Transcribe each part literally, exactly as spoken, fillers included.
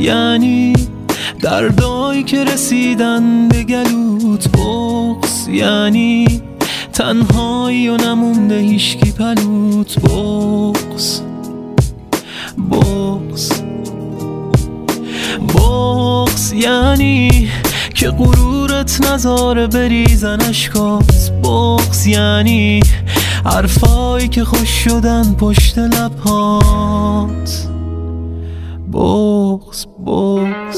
یعنی دردایی که رسیدن به گلوت. بغض یعنی تنهایی و نمونده هیشکی پلوت. بغض بغض بغض یعنی که غرورت نذاره بریزن اشکات. بغض یعنی حرفایی که خوش شدن پشت لبهات. بغض بغض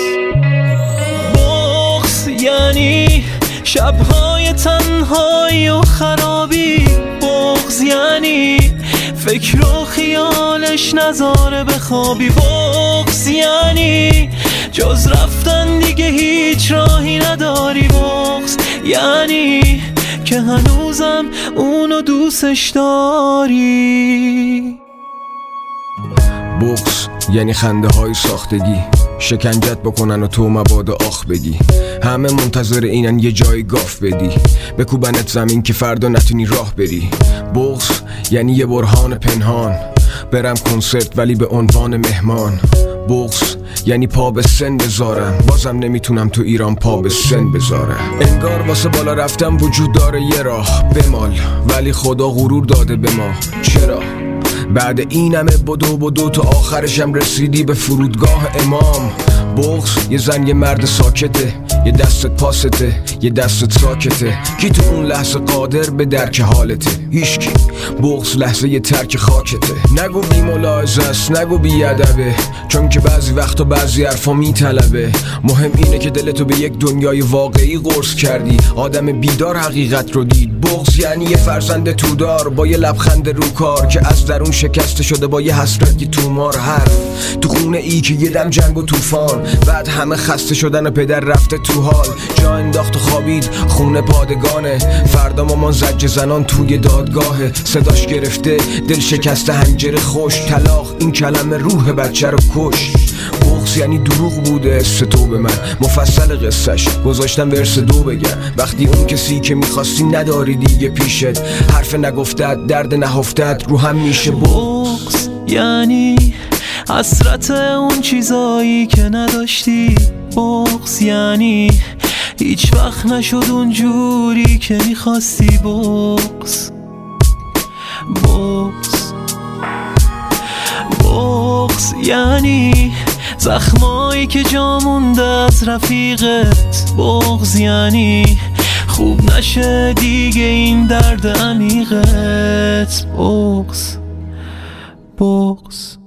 بغض یعنی شبهای تنهایی و خرابی. بغض یعنی فکر و خیالش نذاره بخوابی. بغض یعنی جز رفتن دیگه هیچ راهی نداری. بغض یعنی که هنوزم اونو دوستش داری. بغض یعنی خنده های ساختگی، شکنجت بکنن و تو مبادا آخ بگی. همه منتظر اینن یه جای گاف بدی، بکوبنت زمین که فردا نتونی راه بری. بغض یعنی یه برهان پنهان، برم کنسرت ولی به عنوان مهمان. بغض یعنی پا به سن بذارم، بازم نمیتونم تو ایران پا به سن بذارم. انگار واسه بالا رفتم وجود داره یه راه بمال، ولی خدا غرور داده به ما. چرا؟ بعد این همه بدو بدو تو آخرشم رسیدی به فرودگاه امام. بغض یه زن یه مرد ساکته، یه دستت پاسته یه دستت ساکته. کی تو اون لحظه قادر به درک حالته؟ هیچکی. بغض لحظه یه ترک خاکته. نگو بی ملاحظه است، نگو بی ادبه، چون که بعضی وقتا بعضی حرفا میطلبه. مهم اینه که دلتو به یک دنیای واقعی قرص کردی، آدم بیدار حقیقت رو دید. بغض یعنی یه فرزند تودار با یه لبخند رو کار که از درون شکسته شده با یه حسرت تومار. حرف تو خونه ای که یه دم جنگ و طوفان، بعد همه خسته شدن و پدر رفته تو حال. جا انداخت و خوابید خونه پادگانه، فردا مامان زجر زنان توی دادگاهه. صداش گرفته دل شکسته حنجره خوش، طلاق این کلمه روح بچه رو کش. بغض یعنی دروغ بوده است تو به من، مفصل قصهش گذاشتم ورس دو بگم. وقتی اون کسی که میخواستی نداری دیگه پیشت، حرف نگفتت درد نهفتت رو هم میشه. بغض یعنی حسرت اون چیزایی که نداشتی. بغض یعنی هیچ وقت نشد اون جوری که میخواستی. بغض بغض بغض یعنی زخمایی که جا مونده از رفیقت. بغض یعنی خوب نشه دیگه این درد عمیقت. بغض بغض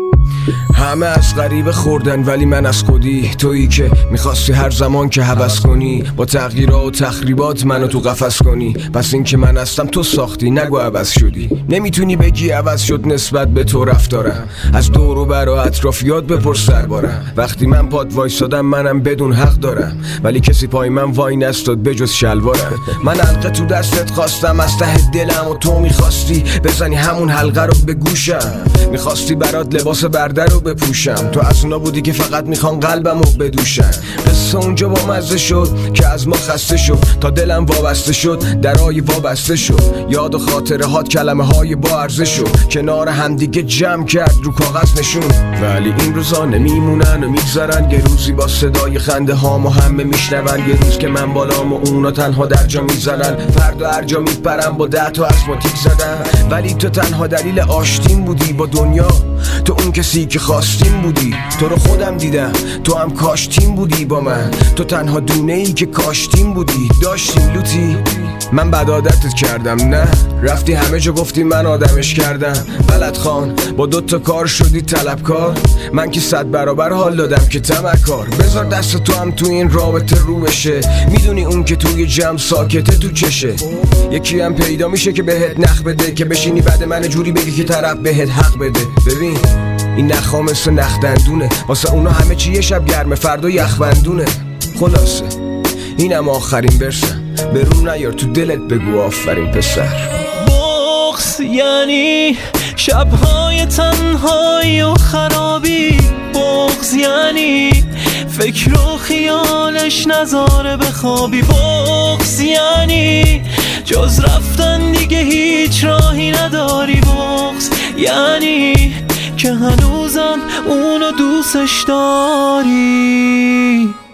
همه از غریبه خوردن ولی من از خودی. تویی که میخواستی هر زمان که هوس کنی، با تغییرات و تخریبات منو تو قفس کنی. پس این که من هستم تو ساختی، نگو عوض شدی. نمیتونی بگی عوض شد نسبت به تو رفتارم، از دور و بر و اطرافیات بپرس دربارم. وقتی من پاد وایسادم منم بدون حق دارم، ولی کسی پای من وای نستاد بجز شلوارم. من حلقه تو دستت خواستم از ته دلم، و تو میخواستی بزنی همون حلقه رو به گوشم. میخواستی برات لباس برده رو بپوشم، تو از اونا بودی که فقط میخوان قلبم رو بدوشن. قصه اونجا با مزه شد که از ما خسته شد، تا دلم وابسته شد درای وابسته شد. یاد و خاطره هات کلمه های با ارزش شد، کنار همدیگه جمع کرد رو کاغذ نشون. ولی این روزا نمیمونن و میگذرن، یه روزی با صدای خنده هامو همه میشنون. یه روز که من بالام و اونا تنها در جا میزنن، فردا هر جا میپرم با ده تا اسماتیک زدن. ولی تو تنها دلیل آشتیم بودی با دنیا، تو اون کسی که خواستیم بودی. تو رو خودم دیدم تو هم کاشتیم بودی با من، تو تنها دونه ای که کاشتیم بودی. داشتیم لوتی من بد عادتت کردم، نه رفتی همه جا گفتی من آدمش کردم. بلد خان با دوتا کار شدی طلبکار، من که صد برابر حال دادم که تمکار. بذار دست تو هم تو این رابطه رو بشه، میدونی اون که توی جمع ساکته تو چشه. یکی هم پیدا میشه که بهت نخ بده، که بشینی بعد من جوری بگی که طرف بهت حق بده. ببین این نخا مثل نخ دندونه، واسه اونا همه چی یه شب گرمه فردا یخبندونه. خلاصه اینم آخرین برسم، برون نیار تو دلت بگو آفرین پسر. بغض یعنی شبهای تنهایی و خرابی. بغض یعنی فکر و خیالش نذاره بخوابی. بغض یعنی جز رفتن دیگه هیچ راهی نداری. بغض یعنی که هنوزم اونو دوستش داری.